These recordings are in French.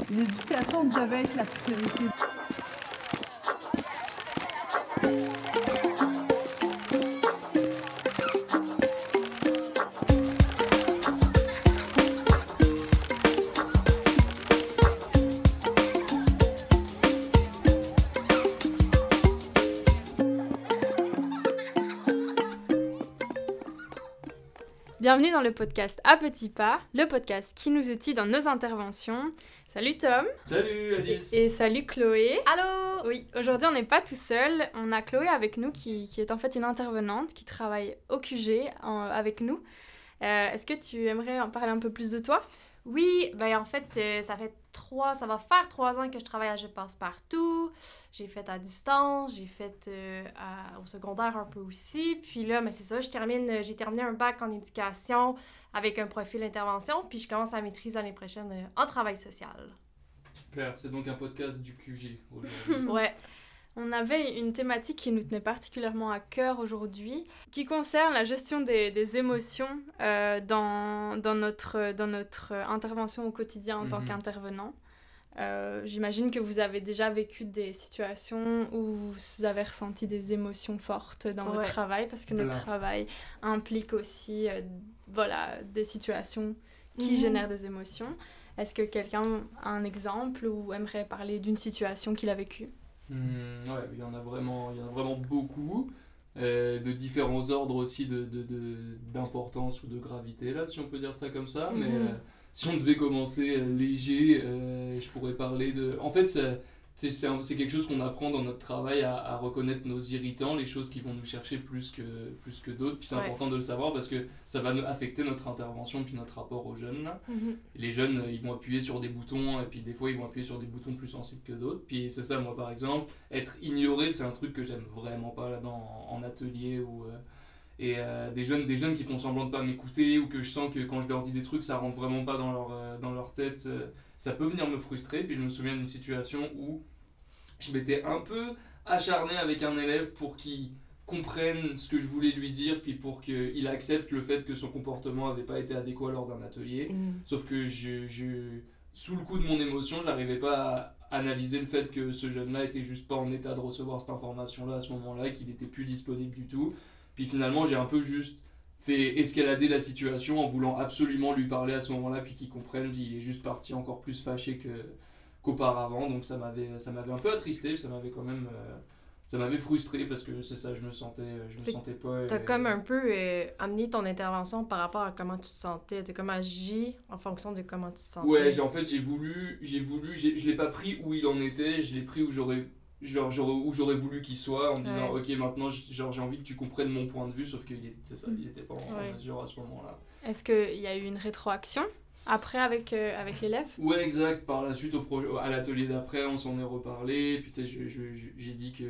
L'éducation devait être la priorité. Bienvenue dans le podcast À Petits Pas, le podcast qui nous outille dans nos interventions. Salut Tom. Salut Alice. Et salut Chloé. Allô. Oui, aujourd'hui on n'est pas tout seul, on a Chloé avec nous qui est en fait une intervenante qui travaille au QG avec nous. Est-ce que tu aimerais en parler un peu plus de toi? Oui, ben en fait, ça va faire 3 ans que je travaille à Je Passe-Partout. J'ai fait à distance, j'ai fait au secondaire un peu aussi. Puis là, c'est ça, j'ai terminé un bac en éducation avec un profil intervention, puis je commence à maîtrise l'année prochaine en travail social. Super, c'est donc un podcast du QG aujourd'hui. Ouais. On avait une thématique qui nous tenait particulièrement à cœur aujourd'hui, qui concerne la gestion des émotions dans notre intervention au quotidien en tant qu'intervenant. J'imagine que vous avez déjà vécu des situations où vous avez ressenti des émotions fortes dans votre travail, parce que notre travail implique aussi des situations qui génèrent des émotions. Est-ce que quelqu'un a un exemple ou aimerait parler d'une situation qu'il a vécue? Ouais, il y en a vraiment beaucoup, de différents ordres aussi d'importance ou de gravité, là, si on peut dire ça comme ça. Mais si on devait commencer léger, je pourrais parler de... En fait, c'est quelque chose qu'on apprend dans notre travail à reconnaître nos irritants, les choses qui vont nous chercher plus que d'autres. Puis c'est important de le savoir parce que ça va affecter notre intervention puis notre rapport aux jeunes. Là. Les jeunes, ils vont appuyer sur des boutons et puis des fois, ils vont appuyer sur des boutons plus sensibles que d'autres. Puis c'est ça, moi par exemple, être ignoré, c'est un truc que j'aime vraiment pas là en atelier ou... des jeunes qui font semblant de pas m'écouter ou que je sens que quand je leur dis des trucs ça rentre vraiment pas dans leur tête, ça peut venir me frustrer. Puis je me souviens d'une situation où je m'étais un peu acharné avec un élève pour qu'il comprenne ce que je voulais lui dire, puis pour qu'il accepte le fait que son comportement n'avait pas été adéquat lors d'un atelier. Sauf que sous le coup de mon émotion, j'arrivais pas à analyser le fait que ce jeune-là était juste pas en état de recevoir cette information-là à ce moment-là, et qu'il était plus disponible du tout. Puis finalement, j'ai un peu juste fait escalader la situation en voulant absolument lui parler à ce moment-là, puis qu'il comprenne, puis il est juste parti encore plus fâché qu'auparavant. Donc ça m'avait un peu attristé, ça m'avait quand même... ça m'avait frustré parce que c'est ça, je me sentais pas... T'as comme un peu amené ton intervention par rapport à comment tu te sentais. T'as comme agi en fonction de comment tu te sentais. Ouais, en fait, je l'ai pas pris où il en était, je l'ai pris où j'aurais voulu qu'il soit, en me disant ok, maintenant j'ai envie que tu comprennes mon point de vue, sauf qu'il était pas en mesure à ce moment-là. Est-ce qu'il y a eu une rétroaction après avec l'élève? Ouais, exact. Par la suite, à l'atelier d'après, on s'en est reparlé, puis tu sais, j'ai dit que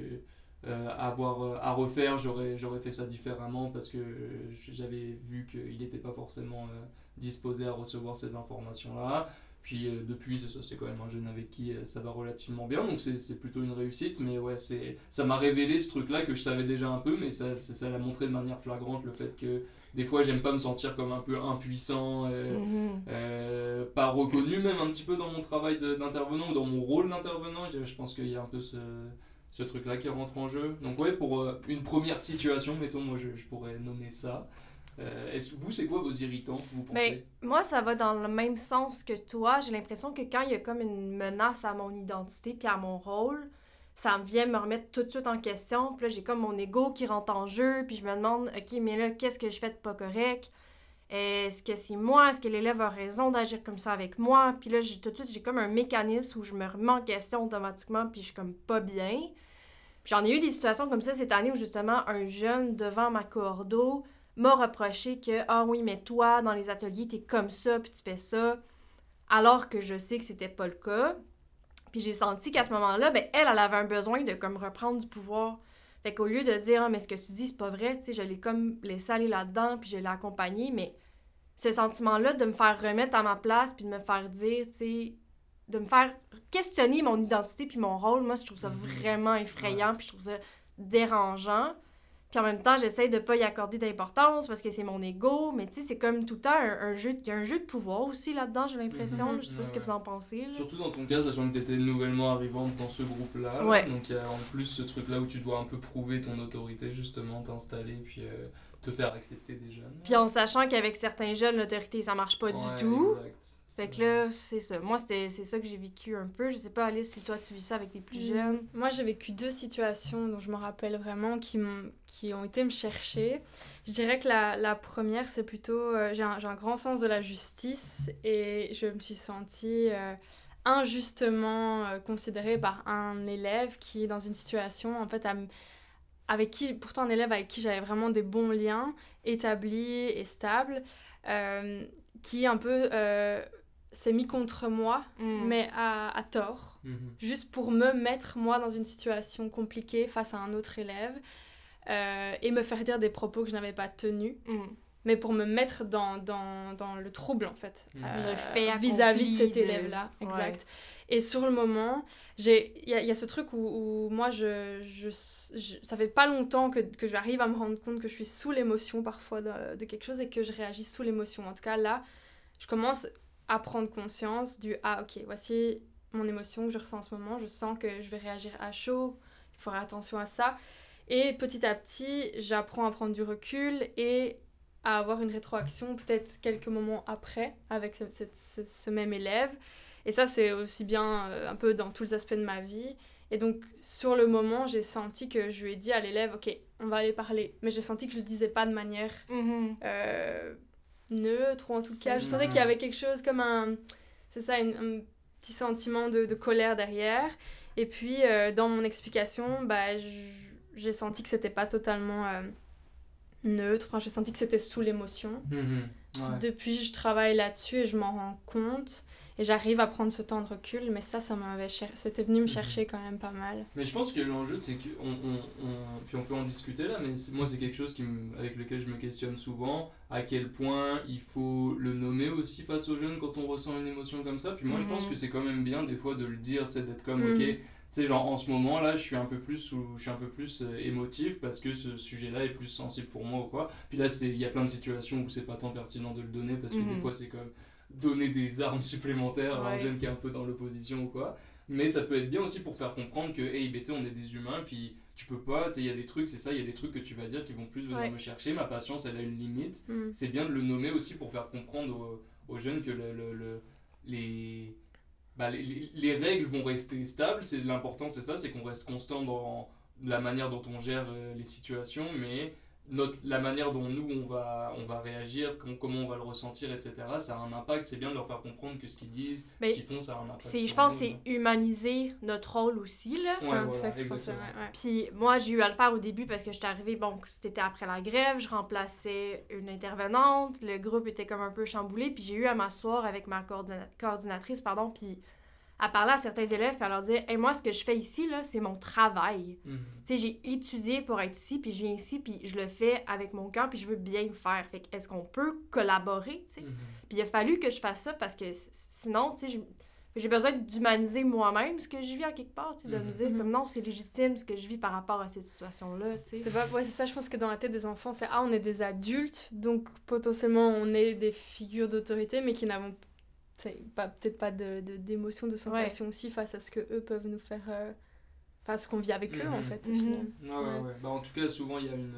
à refaire, j'aurais fait ça différemment parce que j'avais vu qu'il n'était pas forcément disposé à recevoir ces informations-là. Puis depuis, c'est quand même un jeune avec qui ça va relativement bien, donc c'est plutôt une réussite. Mais ouais, ça m'a révélé ce truc-là que je savais déjà un peu, mais ça l'a montré de manière flagrante, le fait que des fois, j'aime pas me sentir comme un peu impuissant, pas reconnu même un petit peu dans mon travail d'intervenant ou dans mon rôle d'intervenant. Je pense qu'il y a un peu ce truc-là qui rentre en jeu. Donc ouais, pour une première situation, mettons, moi je pourrais nommer ça. C'est quoi vos irritants, vous pensez? Moi, ça va dans le même sens que toi. J'ai l'impression que quand il y a comme une menace à mon identité puis à mon rôle, ça vient me remettre tout de suite en question. Puis là, j'ai comme mon ego qui rentre en jeu, puis je me demande, OK, mais là, qu'est-ce que je fais de pas correct? Est-ce que c'est moi? Est-ce que l'élève a raison d'agir comme ça avec moi? Puis là, tout de suite, j'ai comme un mécanisme où je me remets en question automatiquement, puis je suis comme pas bien. Puis j'en ai eu des situations comme ça cette année où justement, un jeune devant ma coordo m'a reproché que « Ah oui, mais toi, dans les ateliers, t'es comme ça, puis tu fais ça. » Alors que je sais que c'était pas le cas. Puis j'ai senti qu'à ce moment-là, elle avait un besoin de comme reprendre du pouvoir. Fait qu'au lieu de dire « Ah, mais ce que tu dis, c'est pas vrai », tu sais, je l'ai comme laissé aller là-dedans, puis je l'ai accompagné, mais ce sentiment-là de me faire remettre à ma place, puis de me faire dire, tu sais, de me faire questionner mon identité puis mon rôle, moi, je trouve ça vraiment effrayant, puis je trouve ça dérangeant. Puis en même temps, j'essaie de pas y accorder d'importance parce que c'est mon ego. Mais tu sais, c'est comme tout le temps un jeu... Il y a un jeu de pouvoir aussi là-dedans, j'ai l'impression. Je sais pas ce que vous en pensez. Là. Surtout dans ton cas, sachant que t'étais nouvellement arrivante dans ce groupe-là. Ouais. Donc il y a en plus ce truc-là où tu dois un peu prouver ton autorité, justement, t'installer, puis te faire accepter des jeunes. Puis en sachant qu'avec certains jeunes, l'autorité, ça marche pas du tout. Exact. Fait que là, c'est ça. Moi, c'est ça que j'ai vécu un peu. Je sais pas, Alice, si toi, tu vis ça avec tes plus jeunes. Moi, j'ai vécu 2 situations dont je me rappelle vraiment qui ont été me chercher. Je dirais que la première, c'est plutôt... j'ai un grand sens de la justice et je me suis sentie injustement considérée par un élève qui est dans une situation, en fait, pourtant un élève avec qui j'avais vraiment des bons liens établis et stables, qui un peu... s'est mis contre moi, mais à tort, juste pour me mettre, moi, dans une situation compliquée face à un autre élève, et me faire dire des propos que je n'avais pas tenus, mais pour me mettre dans le trouble, en fait, le fait vis-à-vis de cet élève-là. Ouais. Exact. Et sur le moment, il y a ce truc où moi, ça fait pas longtemps que j'arrive à me rendre compte que je suis sous l'émotion, parfois, de quelque chose, et que je réagis sous l'émotion. En tout cas, là, je commence... à prendre conscience du « Ah, ok, voici mon émotion que je ressens en ce moment, je sens que je vais réagir à chaud, il faudra attention à ça. » Et petit à petit, j'apprends à prendre du recul et à avoir une rétroaction peut-être quelques moments après avec ce même élève. Et ça, c'est aussi bien un peu dans tous les aspects de ma vie. Et donc, sur le moment, j'ai senti que je lui ai dit à l'élève « Ok, on va aller parler. » Mais j'ai senti que je le disais pas de manière... neutre, ou en tout cas je sentais qu'il y avait quelque chose comme un petit sentiment de colère derrière, et puis dans mon explication j'ai senti que c'était pas totalement neutre, j'ai senti que c'était sous l'émotion. Depuis je travaille là-dessus et je m'en rends compte et j'arrive à prendre ce temps de recul, mais c'était venu me chercher quand même pas mal. Mais je pense que l'enjeu, c'est que puis on peut en discuter là, mais moi c'est quelque chose avec lequel je me questionne souvent, à quel point il faut le nommer aussi face aux jeunes quand on ressent une émotion comme ça. Puis moi je pense que c'est quand même bien des fois de le dire, tu sais, d'être comme ok, tu sais, genre en ce moment là je suis un peu plus émotif parce que ce sujet là est plus sensible pour moi ou quoi. Puis là il y a plein de situations où c'est pas tant pertinent de le donner parce que des fois c'est comme donner des armes supplémentaires à un jeune qui est un peu dans l'opposition ou quoi, mais ça peut être bien aussi pour faire comprendre que hey, tu sais, on est des humains, puis tu peux pas, tu sais, il y a des trucs, c'est ça, il y a des trucs que tu vas dire qui vont plus venir me chercher, ma patience elle a une limite. C'est bien de le nommer aussi pour faire comprendre aux jeunes que les règles vont rester stables. L'important c'est ça, c'est qu'on reste constant dans la manière dont on gère les situations, mais la manière dont nous on va réagir, comment on va le ressentir, etc., ça a un impact. C'est bien de leur faire comprendre que ce qu'ils disent, ce qu'ils font, ça a un impact. Je pense que c'est humaniser notre rôle aussi, là. Exactement. Puis moi, j'ai eu à le faire au début parce que j'étais arrivée, c'était après la grève, je remplaçais une intervenante, le groupe était comme un peu chamboulé, puis j'ai eu à m'asseoir avec ma coordinatrice, puis à parler à certains élèves puis à leur dire « Hey, moi, ce que je fais ici, là, c'est mon travail. Tu sais, j'ai étudié pour être ici, puis je viens ici, puis je le fais avec mon cœur, puis je veux bien le faire. Fait que est-ce qu'on peut collaborer, tu sais? Puis il a fallu que je fasse ça parce que sinon, tu sais, j'ai besoin d'humaniser moi-même ce que je vis en quelque part, tu sais, de me dire comme non, c'est légitime ce que je vis par rapport à cette situation-là, tu sais. C'est ça, je pense que dans la tête des enfants, c'est « Ah, on est des adultes, donc potentiellement on est des figures d'autorité, mais qui n'avons peut-être pas d'émotions, de sensations aussi face à ce que eux peuvent nous faire, enfin ce qu'on vit avec eux en fait au final. Ouais. Bah, en tout cas souvent il y a une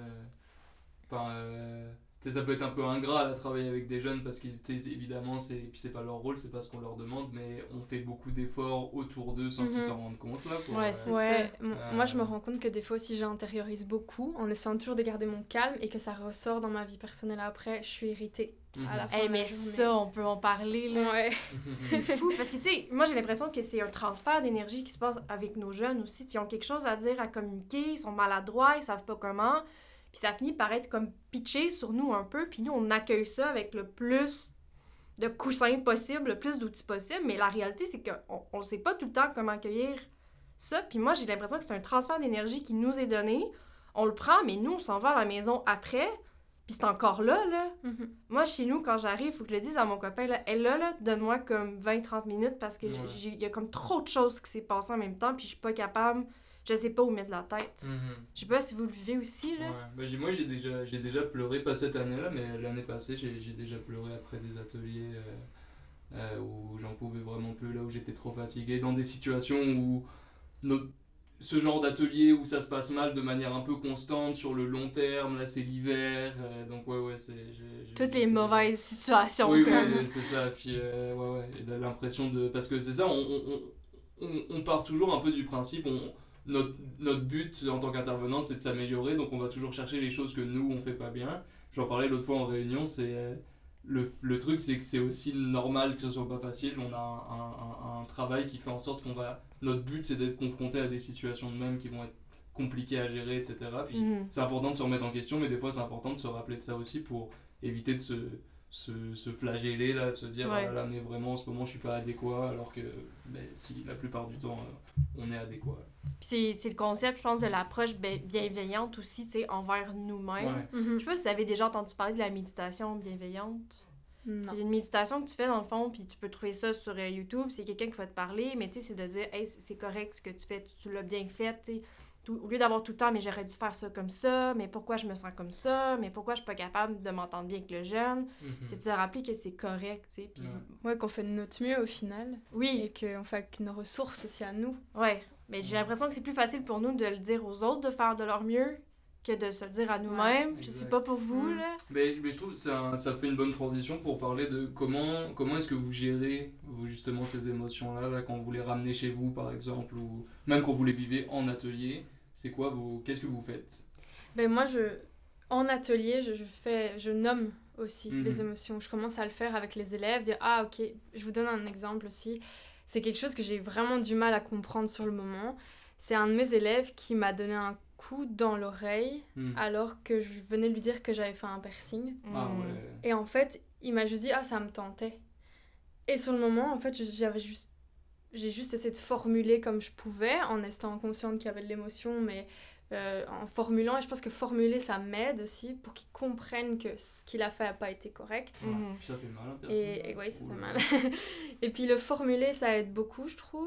ça peut être un peu ingrat à travailler avec des jeunes parce qu'évidemment c'est pas leur rôle, c'est pas ce qu'on leur demande, mais on fait beaucoup d'efforts autour d'eux sans qu'ils s'en rendent compte là. Moi je me rends compte que des fois aussi j'intériorise beaucoup en essayant toujours de garder mon calme et que ça ressort dans ma vie personnelle après, je suis irritée. À la fin de la mais journée. Ça, on peut en parler, là. C'est fou, parce que, tu sais, moi, j'ai l'impression que c'est un transfert d'énergie qui se passe avec nos jeunes aussi. Ils ont quelque chose à dire, à communiquer, ils sont maladroits, ils savent pas comment, puis ça finit par être comme pitché sur nous un peu, puis nous, on accueille ça avec le plus de coussins possible, le plus d'outils possible, mais la réalité, c'est qu'on sait pas tout le temps comment accueillir ça, puis moi, j'ai l'impression que c'est un transfert d'énergie qui nous est donné, on le prend, mais nous, on s'en va à la maison après. Puis c'est encore là. Moi, chez nous, quand j'arrive, il faut que je le dise à mon copain, là, là, donne-moi comme 20-30 minutes parce que il y a comme trop de choses qui s'est passées en même temps, puis je suis pas capable. je sais pas où mettre la tête. Mhm. Je sais pas si vous le vivez aussi, là. Ouais. Bah, moi j'ai déjà pleuré, pas cette année-là, mais l'année passée j'ai déjà pleuré après des ateliers où j'en pouvais vraiment plus, là où j'étais trop fatigué, dans des situations où ce genre d'atelier où ça se passe mal de manière un peu constante sur le long terme, là c'est l'hiver, donc ouais c'est... Toutes les mauvaises situations. Oui, comme... oui, c'est ça, puis ouais, et l'impression de... Parce que c'est ça, on part toujours un peu du principe, notre but en tant qu'intervenant c'est de s'améliorer, donc on va toujours chercher les choses que nous on fait pas bien. J'en parlais l'autre fois en réunion, c'est... Le truc c'est que c'est aussi normal que ce soit pas facile, on a un travail qui fait en sorte qu'on va... Notre but c'est d'être confronté à des situations de même qui vont être compliquées à gérer, etc. Puis c'est important de se remettre en question, mais des fois c'est important de se rappeler de ça aussi pour éviter de se flageller, là, de se dire ah là mais vraiment en ce moment je suis pas adéquat, alors que si la plupart du temps on est adéquat. Puis c'est le concept, je pense, de l'approche bienveillante aussi, tu sais, envers nous-mêmes. Ouais. Je sais pas si vous avez déjà entendu parler de la méditation bienveillante. Non. C'est une méditation que tu fais dans le fond, puis tu peux trouver ça sur YouTube. C'est quelqu'un qui va te parler, mais tu sais, c'est de dire, hey, c'est correct ce que tu fais, tu l'as bien fait, tu sais. Au lieu d'avoir tout le temps, mais j'aurais dû faire ça comme ça, mais pourquoi je me sens comme ça, mais pourquoi je suis pas capable de m'entendre bien avec le jeune. C'est de se rappeler que c'est correct, tu sais. Puis... Ouais, qu'on fait de notre mieux au final. Oui. Et qu'on fait avec nos ressources aussi à nous. Ouais, mais j'ai l'impression que c'est plus facile pour nous de le dire aux autres, de faire de leur mieux, que de se le dire à nous-mêmes. Je sais pas pour vous, là. Mais je trouve que ça fait une bonne transition pour parler de comment est-ce que vous gérez justement ces émotions-là, là, quand vous les ramenez chez vous, par exemple, ou même quand vous les vivez en atelier. C'est quoi qu'est-ce que vous faites? Ben moi, en atelier, je nomme aussi les émotions. Je commence à le faire avec les élèves, dire ah ok, je vous donne un exemple aussi. C'est quelque chose que j'ai vraiment du mal à comprendre sur le moment. C'est un de mes élèves qui m'a donné un coup dans l'oreille alors que je venais lui dire que j'avais fait un piercing. Ah ouais. Et en fait, il m'a juste dit ah ça me tentait. Et sur le moment, en fait, j'ai juste essayé de formuler comme je pouvais, en étant consciente qu'il y avait de l'émotion, mais en formulant. Et je pense que formuler, ça m'aide aussi pour qu'il comprenne que ce qu'il a fait n'a pas été correct. Ouais, ça fait mal, hein, et oui, ça fait mal. Et puis le formuler, ça aide beaucoup, je trouve.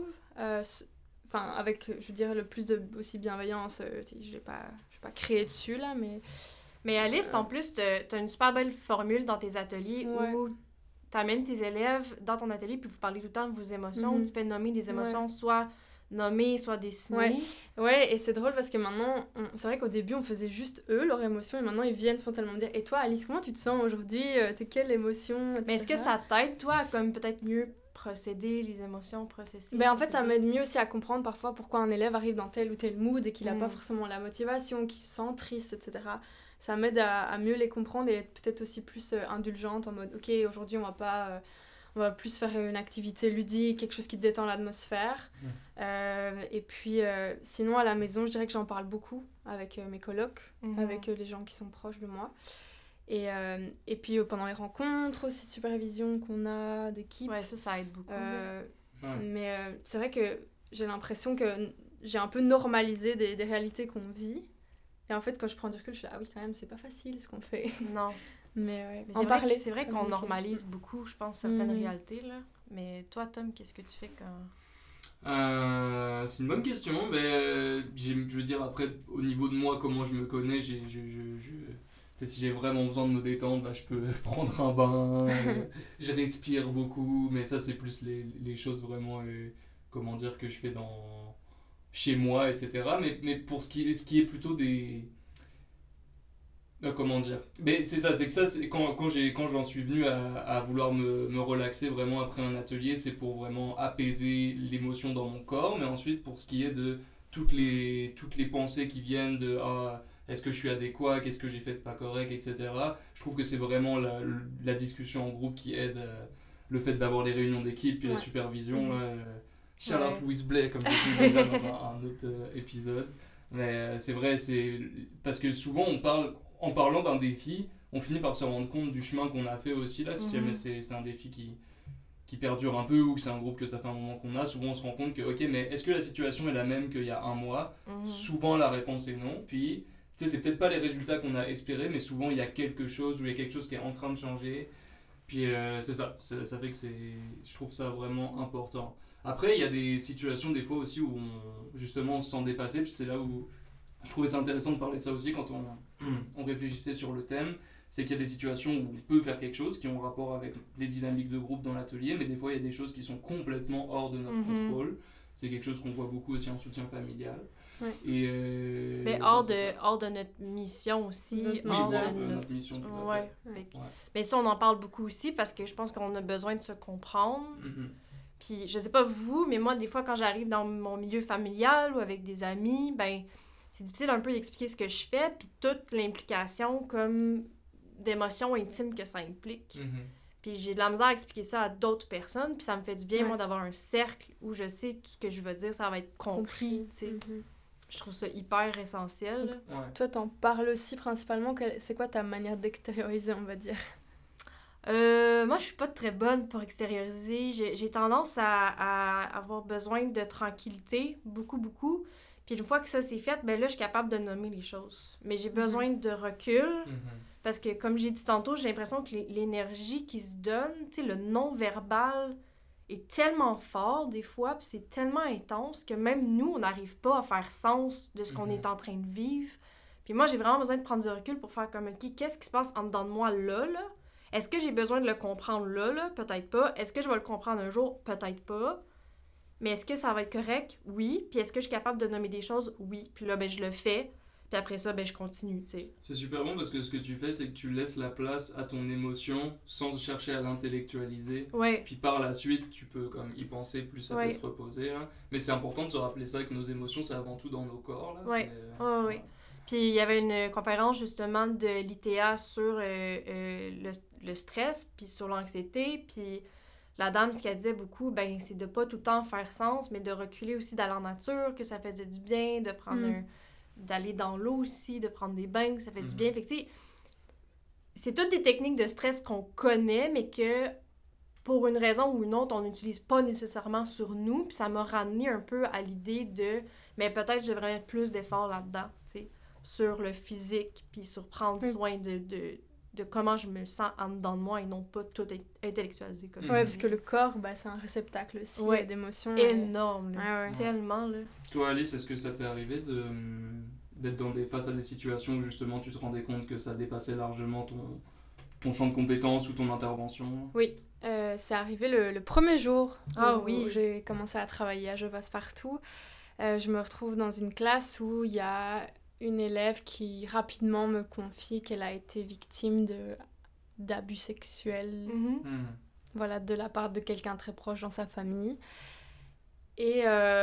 Enfin, avec, je dirais, le plus de aussi bienveillance. Je vais pas créer dessus, là, mais... Mais Alice, en plus, t'as une super belle formule dans tes ateliers où t'amènes tes élèves dans ton atelier puis vous parlez tout le temps de vos émotions, où tu fais nommer des émotions, soit nommées, soit dessinées. Ouais, et c'est drôle parce que maintenant, c'est vrai qu'au début, on faisait juste eux, leurs émotions, et maintenant, ils viennent spontanément me dire « Et toi, Alice, comment tu te sens aujourd'hui? T'es quelle émotion? » Mais est-ce que ça t'aide, toi, à comme peut-être mieux procéder, les émotions, processer? Ben en fait, ça m'aide mieux aussi à comprendre parfois pourquoi un élève arrive dans tel ou tel mood et qu'il n'a pas forcément la motivation, qu'il se sent triste, etc. Ça m'aide à mieux les comprendre et être peut-être aussi plus indulgente en mode ok, aujourd'hui on va plus faire une activité ludique, quelque chose qui détend l'atmosphère. Et puis sinon à la maison, je dirais que j'en parle beaucoup avec mes colocs, avec les gens qui sont proches de moi. Et puis pendant les rencontres aussi de supervision qu'on a d'équipe. Ouais, ça aide beaucoup. Mais c'est vrai que j'ai l'impression que j'ai un peu normalisé des réalités qu'on vit. Et en fait, quand je prends du recul, je suis là, ah oui, quand même, c'est pas facile ce qu'on fait. Non. Mais c'est vrai qu'on normalise beaucoup, je pense, certaines réalités, là. Mais toi, Tom, qu'est-ce que tu fais quand... c'est une bonne question. Mais je veux dire, après, au niveau de moi, comment je me connais, si j'ai vraiment besoin de me détendre, bah, je peux prendre un bain, je respire beaucoup. Mais ça, c'est plus les choses vraiment, comment dire, que je fais chez moi, etc. Mais pour ce qui est plutôt des... comment dire, mais c'est quand j'en suis venu à vouloir me relaxer vraiment après un atelier, c'est pour vraiment apaiser l'émotion dans mon corps. Mais ensuite, pour ce qui est de toutes les pensées qui viennent de est-ce que je suis adéquat, qu'est-ce que j'ai fait de pas correct, etc. Je trouve que c'est vraiment la discussion en groupe qui aide, le fait d'avoir les réunions d'équipe puis la supervision. Shout out Louise Blais, comme je disais dans un autre épisode. Mais c'est vrai, c'est parce que souvent en parlant d'un défi, on finit par se rendre compte du chemin qu'on a fait aussi là. Si jamais c'est un défi qui perdure un peu ou que c'est un groupe que ça fait un moment qu'on a, souvent on se rend compte que ok, mais est-ce que la situation est la même qu'il y a un mois? Souvent la réponse est non. Puis tu sais, c'est peut-être pas les résultats qu'on a espérés, mais souvent il y a quelque chose qui est en train de changer. Puis c'est ça fait que je trouve ça vraiment important. Après, il y a des situations des fois aussi où justement on se sent dépassé, puis c'est là où je trouvais ça intéressant de parler de ça aussi quand on réfléchissait sur le thème. C'est qu'il y a des situations où on peut faire quelque chose qui ont rapport avec les dynamiques de groupe dans l'atelier, mais des fois il y a des choses qui sont complètement hors de notre contrôle. C'est quelque chose qu'on voit beaucoup aussi en soutien familial. Ouais. Et mais hors de notre mission aussi. Hors de notre mission, tout à ouais. fait. Ouais. Mais ça, on en parle beaucoup aussi parce que je pense qu'on a besoin de se comprendre. Mhm. Puis, je sais pas vous, mais moi, des fois, quand j'arrive dans mon milieu familial ou avec des amis, ben, c'est difficile un peu d'expliquer ce que je fais, puis toute l'implication comme d'émotions intimes que ça implique. Mhm. Puis j'ai de la misère à expliquer ça à d'autres personnes, puis ça me fait du bien, Ouais. moi, d'avoir un cercle où je sais tout ce que je veux dire, ça va être compris, tu sais. Mhm. Je trouve ça hyper essentiel. là. Ouais. Toi, t'en parles aussi principalement. C'est quoi ta manière d'extérioriser, on va dire? Moi, je suis pas très bonne pour extérioriser. J'ai tendance à avoir besoin de tranquillité, beaucoup, beaucoup. Puis une fois que ça c'est fait, ben là, je suis capable de nommer les choses. Mais j'ai besoin de recul, Mhm. parce que, comme j'ai dit tantôt, j'ai l'impression que l'énergie qui se donne, tu sais, le non-verbal est tellement fort des fois, puis c'est tellement intense que même nous, on n'arrive pas à faire sens de ce qu'on est en train de vivre. Puis moi, j'ai vraiment besoin de prendre du recul pour faire comme, OK, qu'est-ce qui se passe en dedans de moi là? Est-ce que j'ai besoin de le comprendre là? Peut-être pas. Est-ce que je vais le comprendre un jour? Peut-être pas. Mais est-ce que ça va être correct? Oui. Puis est-ce que je suis capable de nommer des choses? Oui. Puis là, ben, je le fais. Puis après ça, ben, je continue, tu sais. C'est super bon parce que ce que tu fais, c'est que tu laisses la place à ton émotion sans chercher à l'intellectualiser. Ouais. Puis par la suite, tu peux comme y penser plus à Ouais. t'être reposé. Là. Mais c'est important de se rappeler ça, que nos émotions, c'est avant tout dans nos corps. Là. Ouais. C'est, Ouais. Puis il y avait une conférence justement de l'ITA sur le stress, puis sur l'anxiété. Puis la dame, ce qu'elle disait beaucoup, ben, c'est de pas tout le temps faire sens, mais de reculer aussi dans la nature, que ça faisait du bien, de prendre d'aller dans l'eau aussi, de prendre des bains, que ça fait du bien. Fait que tu sais, c'est toutes des techniques de stress qu'on connaît, mais que pour une raison ou une autre, on n'utilise pas nécessairement sur nous. Puis ça m'a ramené un peu à l'idée de, mais peut-être je devrais mettre plus d'efforts là-dedans, tu sais, sur le physique, puis sur prendre soin de comment je me sens en dedans de moi et non pas tout intellectualiser comme Ouais, parce que le corps, bah, c'est un réceptacle aussi d'émotions. énorme, là. Ouais, ouais. Tellement, là. Toi, Alice, est-ce que ça t'est arrivé d'être face à des situations où justement tu te rendais compte que ça dépassait largement ton champ de compétences ou ton intervention? Oui, c'est arrivé le premier jour où j'ai commencé à travailler à Je Passe Partout. Je me retrouve dans une classe où il y a une élève qui rapidement me confie qu'elle a été victime d'abus sexuels, voilà, de la part de quelqu'un très proche dans sa famille. Et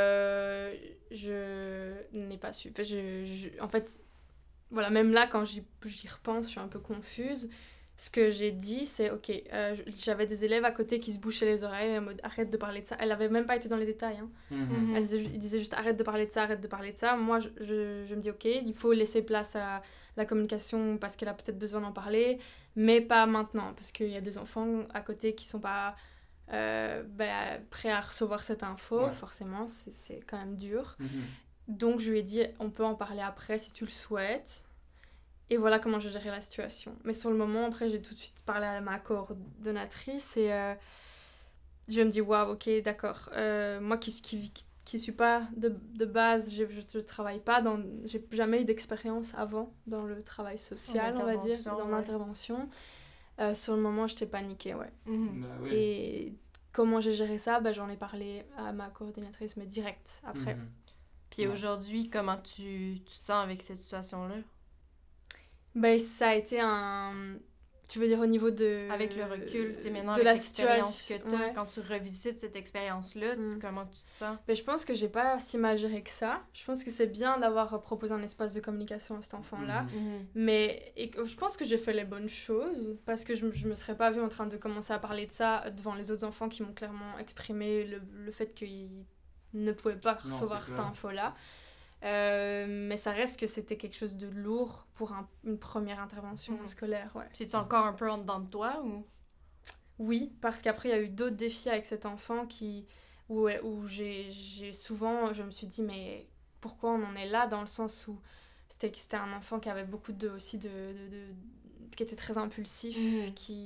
je n'ai pas su. En fait, voilà, même là, quand j'y repense, je suis un peu confuse. Ce que j'ai dit, c'est, ok, j'avais des élèves à côté qui se bouchaient les oreilles en mode arrête de parler de ça. Elle n'avait même pas été dans les détails. Hein. Ils disaient juste arrête de parler de ça, arrête de parler de ça. Moi, je me dis, ok, il faut laisser place à la communication parce qu'elle a peut-être besoin d'en parler, mais pas maintenant, parce qu'il y a des enfants à côté qui sont pas prêts à recevoir cette info, forcément, c'est quand même dur. Donc, je lui ai dit, on peut en parler après si tu le souhaites. Et voilà comment j'ai géré la situation. Mais sur le moment, après, j'ai tout de suite parlé à ma coordonnatrice et je me dis, waouh, ok, d'accord. Moi qui suis pas de base, je travaille pas j'ai jamais eu d'expérience avant dans le travail social, on va dire, dans l'intervention. Sur le moment, j'étais paniquée, ouais. Bah, oui. Et comment j'ai géré ça? J'en ai parlé à ma coordinatrice, mais direct après. Puis aujourd'hui, comment tu te sens avec cette situation-là? Ça a été tu veux dire au niveau de... Avec le recul, tu sais, maintenant, de avec la l'expérience situation, que tu as, quand tu revisites cette expérience-là, comment tu te sens? Je pense que j'ai pas si mal géré que ça. Je pense que c'est bien d'avoir proposé un espace de communication à cet enfant-là. Mais je pense que j'ai fait les bonnes choses, parce que je me serais pas vue en train de commencer à parler de ça devant les autres enfants qui m'ont clairement exprimé le fait qu'ils ne pouvaient pas recevoir cette info-là. Mais ça reste que c'était quelque chose de lourd pour une première intervention scolaire, ouais. C'est-tu encore un peu en dedans de toi, ou? Oui, parce qu'après, il y a eu d'autres défis avec cet enfant où j'ai souvent, je me suis dit, mais pourquoi on en est là, dans le sens où c'était un enfant qui avait beaucoup qui était très impulsif, qui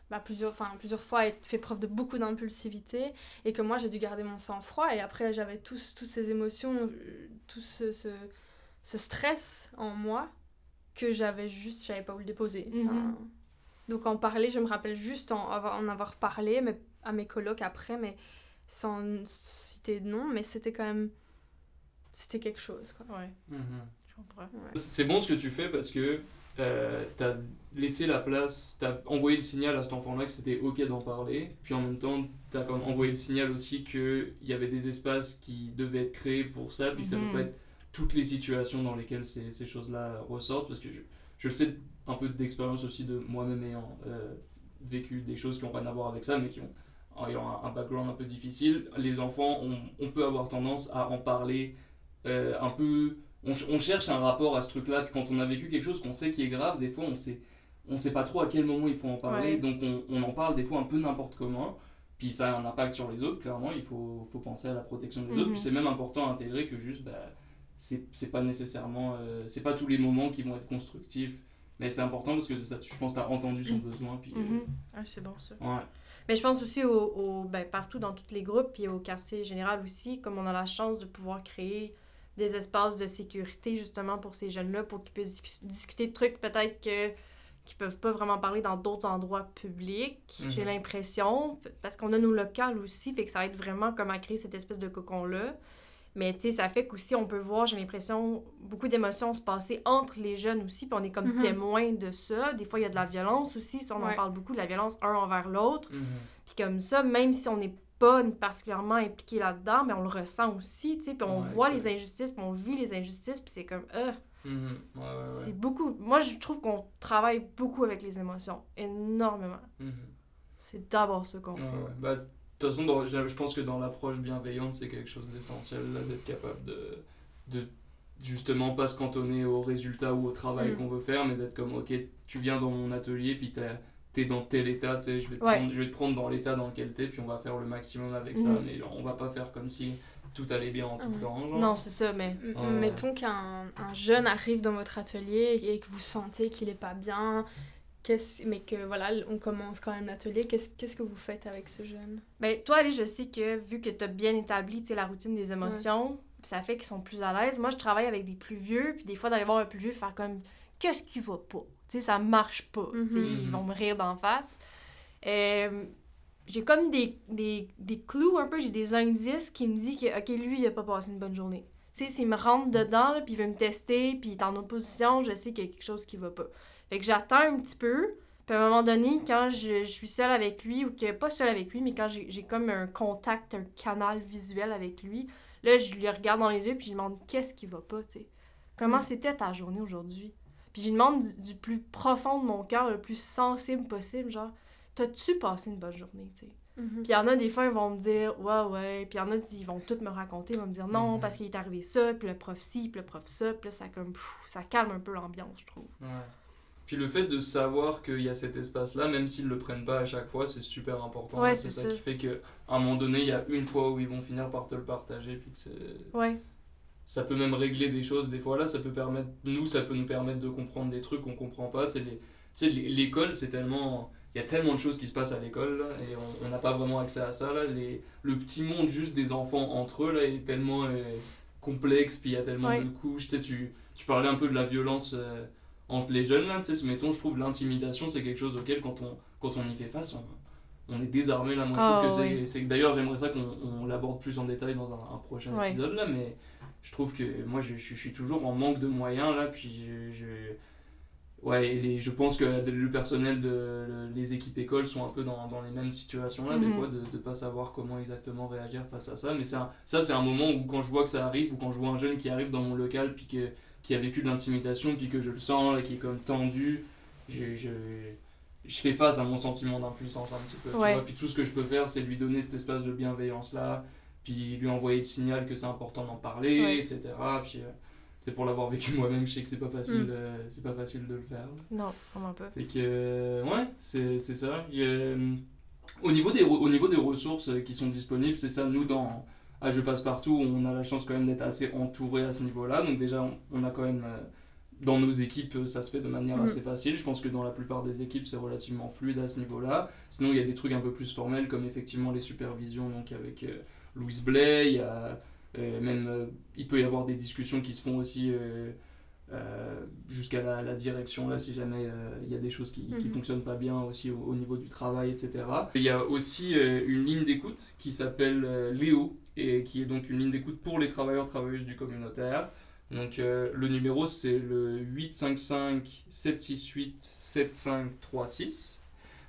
plusieurs fois fait preuve de beaucoup d'impulsivité et que moi j'ai dû garder mon sang-froid et après j'avais toutes ces émotions, tout ce stress en moi que je savais pas où le déposer. Donc en parler, je me rappelle juste en avoir parlé mais à mes colocs après, mais sans citer de nom, mais c'était quand même... C'était quelque chose, quoi. Ouais. Mm-hmm. Je comprends. Ouais. C'est bon ce que tu fais parce que t'as laissé la place, t'as envoyé le signal à cet enfant-là que c'était ok d'en parler, puis en même temps t'as comme envoyé le signal aussi qu'il y avait des espaces qui devaient être créés pour ça, puis que ça peut pas être toutes les situations dans lesquelles ces choses-là ressortent, parce que je le sais un peu d'expérience aussi de moi-même ayant vécu des choses qui n'ont rien à voir avec ça, mais qui ont ayant un background un peu difficile. Les enfants, on peut avoir tendance à en parler un peu... On cherche un rapport à ce truc-là, puis quand on a vécu quelque chose qu'on sait qui est grave, des fois on sait pas trop à quel moment il faut en parler, donc on en parle des fois un peu n'importe comment, puis ça a un impact sur les autres, clairement, il faut penser à la protection des autres, puis c'est même important à intégrer que juste, c'est pas nécessairement, c'est pas tous les moments qui vont être constructifs, mais c'est important parce que c'est ça, je pense que t'as entendu son besoin, puis... c'est bon ça. Ouais. Mais je pense aussi partout dans tous les groupes, puis au quartier général aussi, comme on a la chance de pouvoir créer des espaces de sécurité justement pour ces jeunes-là, pour qu'ils puissent discuter de trucs peut-être qu'ils peuvent pas vraiment parler dans d'autres endroits publics, j'ai l'impression, parce qu'on a nos locales aussi, fait que ça aide vraiment comme à créer cette espèce de cocon-là. Mais tu sais, ça fait qu'aussi on peut voir, j'ai l'impression, beaucoup d'émotions se passer entre les jeunes aussi, puis on est comme témoins de ça. Des fois, il y a de la violence aussi, ça, on en parle beaucoup, de la violence un envers l'autre. Puis comme ça, même si on n'est pas particulièrement impliqué là-dedans, mais on le ressent aussi, tu sais, puis on voit les injustices, puis on vit les injustices, puis c'est comme, c'est beaucoup... Moi, je trouve qu'on travaille beaucoup avec les émotions, énormément. C'est d'abord ça qu'on fait. Ouais. De toute façon, je pense que dans l'approche bienveillante, c'est quelque chose d'essentiel, là, d'être capable de justement pas se cantonner au résultat ou au travail qu'on veut faire, mais d'être comme, ok, tu viens dans mon atelier, puis t'es dans tel état, tu sais, je vais te prendre dans l'état dans lequel t'es, puis on va faire le maximum avec ça, mais on va pas faire comme si tout allait bien en tout temps, genre. Non, c'est ça, mais... Mettons qu'un jeune arrive dans votre atelier et que vous sentez qu'il est pas bien... mais que voilà, on commence quand même l'atelier. Qu'est-ce que vous faites avec ce jeune? Ben, toi, Ali, je sais que vu que tu as bien établi la routine des émotions, ça fait qu'ils sont plus à l'aise. Moi, je travaille avec des plus vieux, puis des fois, d'aller voir un plus vieux, faire comme qu'est-ce qui va pas? Tu sais, ça marche pas. Ils vont me rire d'en face. J'ai comme des clous un peu, j'ai des indices qui me disent que, ok, lui, il a pas passé une bonne journée. Tu sais, s'il me rentre dedans, là, puis il veut me tester, puis il est en opposition, je sais qu'il y a quelque chose qui va pas. Fait que j'attends un petit peu, puis à un moment donné, quand je suis seule avec lui, ou que pas seule avec lui, mais quand j'ai comme un contact, un canal visuel avec lui, là, je lui regarde dans les yeux, puis je lui demande qu'est-ce qui va pas, tu sais. Comment c'était ta journée aujourd'hui? Puis je lui demande du plus profond de mon cœur, le plus sensible possible, genre, t'as-tu passé une bonne journée, tu sais? Puis il y en a des fois, ils vont me dire ouais, puis il y en a, ils vont tout me raconter, ils vont me dire non, parce qu'il est arrivé ça, puis le prof ci, puis le prof ça, puis là, ça comme, ça calme un peu l'ambiance, je trouve. Ouais. Puis le fait de savoir qu'il y a cet espace-là, même s'ils le prennent pas à chaque fois, c'est super important. Ouais, c'est ça qui fait qu'à un moment donné, il y a une fois où ils vont finir par te le partager, puis que c'est... Ouais. Ça peut même régler des choses, des fois là, ça peut nous permettre de comprendre des trucs qu'on comprend pas. Tu sais, l'école, c'est tellement... Il y a tellement de choses qui se passent à l'école, là, et on n'a pas vraiment accès à ça, là. Le petit monde juste des enfants entre eux, là, est tellement complexe, puis il y a tellement de couches. Tu sais, tu parlais un peu de la violence... entre les jeunes, là, tu sais, mettons, je trouve l'intimidation, c'est quelque chose auquel, quand on y fait face, on est désarmé, là. Moi, je trouve que c'est d'ailleurs, j'aimerais ça qu'on l'aborde plus en détail dans un prochain épisode, là, mais je trouve que moi, je suis toujours en manque de moyens, là, puis je pense que le personnel les équipes écoles sont un peu dans les mêmes situations, là, des fois, de pas savoir comment exactement réagir face à ça, mais ça, c'est un moment où, quand je vois que ça arrive, ou quand je vois un jeune qui arrive dans mon local, puis qui a vécu de l'intimidation, puis que je le sens, là, qui est comme tendu, je fais face à mon sentiment d'impuissance un petit peu. Tu vois, puis tout ce que je peux faire, c'est lui donner cet espace de bienveillance-là, puis lui envoyer le signal que c'est important d'en parler, etc. Puis c'est pour l'avoir vécu moi-même, je sais que c'est pas facile de le faire. Non, vraiment pas. Fait que, c'est ça. Au niveau des ressources qui sont disponibles, c'est ça, nous, dans... Je passe partout, on a la chance quand même d'être assez entouré à ce niveau-là, donc déjà on a quand même dans nos équipes, ça se fait de manière assez facile. Je pense que dans la plupart des équipes, c'est relativement fluide à ce niveau-là. Sinon, il y a des trucs un peu plus formels, comme effectivement les supervisions, donc avec Louis Blay. Il y a il peut y avoir des discussions qui se font aussi jusqu'à la direction, là, si jamais il y a des choses qui fonctionnent pas bien aussi au niveau du travail, etc. Il y a aussi une ligne d'écoute qui s'appelle Léo, et qui est donc une ligne d'écoute pour les travailleuses du communautaire. Donc le numéro, c'est le 855-768-7536.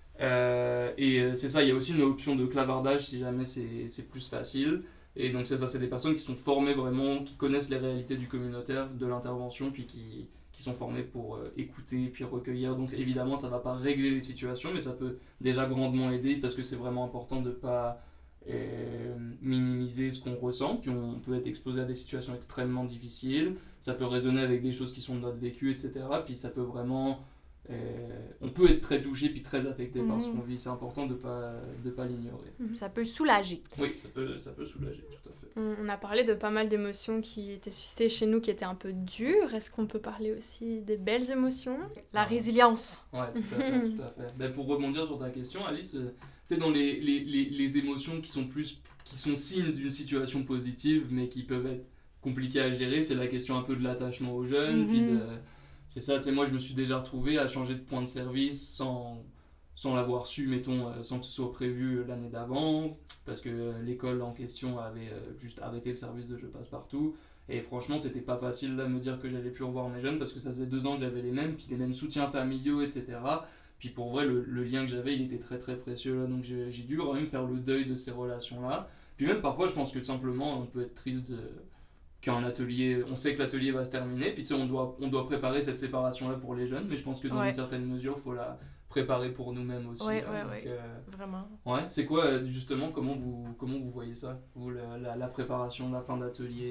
Et c'est ça, il y a aussi une option de clavardage si jamais c'est plus facile. Et donc c'est ça, c'est des personnes qui sont formées vraiment, qui connaissent les réalités du communautaire, de l'intervention, puis qui sont formées pour écouter, puis recueillir. Donc évidemment, ça ne va pas régler les situations, mais ça peut déjà grandement aider, parce que c'est vraiment important de ne pas minimiser ce qu'on ressent. Puis on peut être exposé à des situations extrêmement difficiles, ça peut résonner avec des choses qui sont de notre vécu, etc. Puis ça peut vraiment... on peut être très touché puis très affecté par ce qu'on vit. C'est important de pas l'ignorer. Ça peut soulager. Oui, ça peut soulager, tout à fait. On a parlé de pas mal d'émotions qui étaient suscitées chez nous, qui étaient un peu dures. Est-ce qu'on peut parler aussi des belles émotions ? La résilience. Ouais, tout à fait, tout à fait. Ben, pour rebondir sur ta question, Alice, c'est dans les émotions qui sont signes d'une situation positive, mais qui peuvent être compliquées à gérer, c'est la question un peu de l'attachement aux jeunes, puis c'est ça, tu sais, moi je me suis déjà retrouvé à changer de point de service sans l'avoir su, mettons, sans que ce soit prévu l'année d'avant, parce que l'école en question avait juste arrêté le service de Je passe partout. Et franchement, c'était pas facile de me dire que j'allais plus revoir mes jeunes, parce que ça faisait 2 ans que j'avais les mêmes, puis les mêmes soutiens familiaux, etc. Puis pour vrai, le lien que j'avais, il était très très précieux, là, donc j'ai dû quand même faire le deuil de ces relations-là. Puis même parfois, je pense que tout simplement, on peut être triste qu'un atelier, on sait que l'atelier va se terminer, puis tu sais, on doit préparer cette séparation-là pour les jeunes, mais je pense que dans une certaine mesure, il faut la préparer pour nous-mêmes aussi. Oui, vraiment. Ouais, c'est quoi justement, comment vous voyez ça, vous, la préparation de la fin d'atelier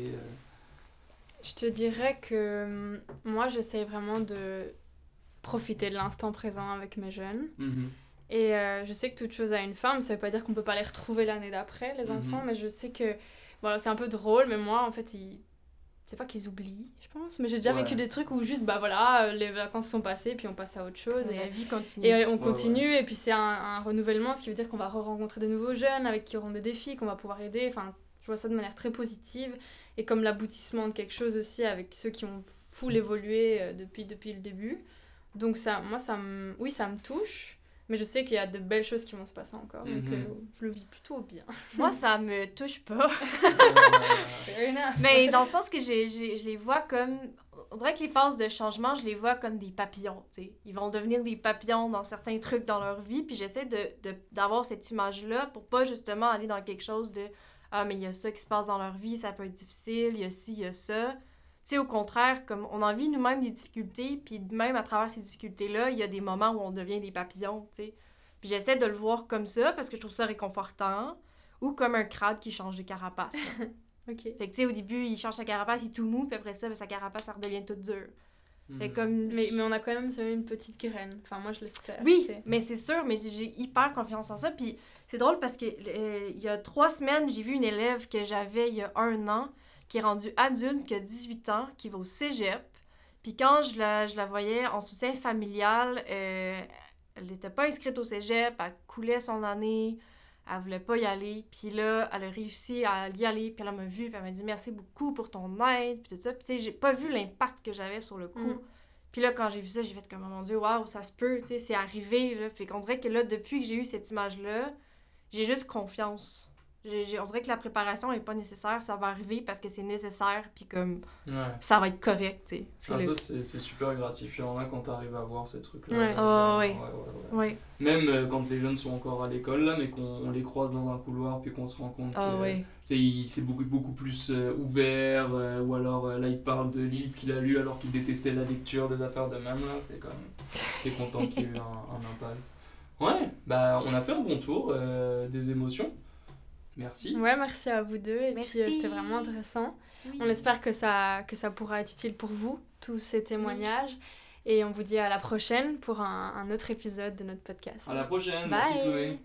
Je te dirais que moi, j'essaie vraiment de profiter de l'instant présent avec mes jeunes. Et je sais que toute chose a une fin, mais ça veut pas dire qu'on peut pas les retrouver l'année d'après, les enfants, mais je sais que voilà, c'est un peu drôle, mais moi, en fait, c'est pas qu'ils oublient, je pense, mais j'ai déjà vécu des trucs où juste, bah voilà, les vacances sont passées, puis on passe à autre chose. Et la vie continue. Et on continue, et puis c'est un renouvellement, ce qui veut dire qu'on va re-rencontrer de nouveaux jeunes avec qui auront des défis, qu'on va pouvoir aider. Enfin, je vois ça de manière très positive, et comme l'aboutissement de quelque chose aussi avec ceux qui ont full évolué depuis le début. Donc ça, moi, ça me touche. Mais je sais qu'il y a de belles choses qui vont se passer encore, donc je le vis plutôt bien. Moi, ça me touche pas. Mais dans le sens que je les vois comme... On dirait que les phases de changement, je les vois comme des papillons, tu sais. Ils vont devenir des papillons dans certains trucs dans leur vie, puis j'essaie d'avoir cette image-là pour pas justement aller dans quelque chose de « Ah, mais il y a ça qui se passe dans leur vie, ça peut être difficile, il y a ci, il y a ça. » Tu sais, au contraire, comme on en vit nous-mêmes des difficultés, puis même à travers ces difficultés-là, il y a des moments où on devient des papillons, tu sais. Puis j'essaie de le voir comme ça, parce que je trouve ça réconfortant, ou comme un crabe qui change de carapace. OK. Fait que tu sais, au début, il change sa carapace, il est tout mou, puis après ça, sa carapace, ça redevient toute dure. Fait comme... mais on a quand même semé une petite graine. Enfin, moi, je l'espère. Oui, mais c'est sûr, mais j'ai hyper confiance en ça. Puis c'est drôle parce que il y a 3 semaines, j'ai vu une élève que j'avais il y a 1 an, qui est rendue adulte, qui a 18 ans, qui va au cégep. Puis quand je la voyais en soutien familial, elle n'était pas inscrite au cégep, elle coulait son année, elle voulait pas y aller. Puis là, elle a réussi à y aller, puis elle m'a vue, puis elle m'a dit « Merci beaucoup pour ton aide », puis tout ça. Puis tu sais, j'ai pas vu l'impact que j'avais sur le coup. Puis là, quand j'ai vu ça, j'ai fait comme « Oh mon Dieu, waouh, ça se peut, tu sais, c'est arrivé. » là. Fait qu'on dirait que là, depuis que j'ai eu cette image-là, j'ai juste confiance. On dirait que la préparation n'est pas nécessaire, ça va arriver parce que c'est nécessaire, puis comme ça va être correct, tu sais. Ça, c'est super gratifiant là, quand tu arrives à voir ces trucs-là. Ouais. Même quand les jeunes sont encore à l'école, là, mais qu'on les croise dans un couloir, puis qu'on se rend compte que c'est beaucoup plus ouvert, ou alors là, il parle de livres qu'il a lus alors qu'il détestait la lecture, des affaires de même, là, t'es content qu'il y ait eu un impact. Ouais, bah on a fait un bon tour des émotions. Merci. Ouais, merci à vous deux. Et merci. Puis c'était vraiment intéressant. Oui. On espère que ça pourra être utile pour vous, tous ces témoignages. Oui. Et on vous dit à la prochaine pour un autre épisode de notre podcast. À la prochaine. Bye. Merci Chloé.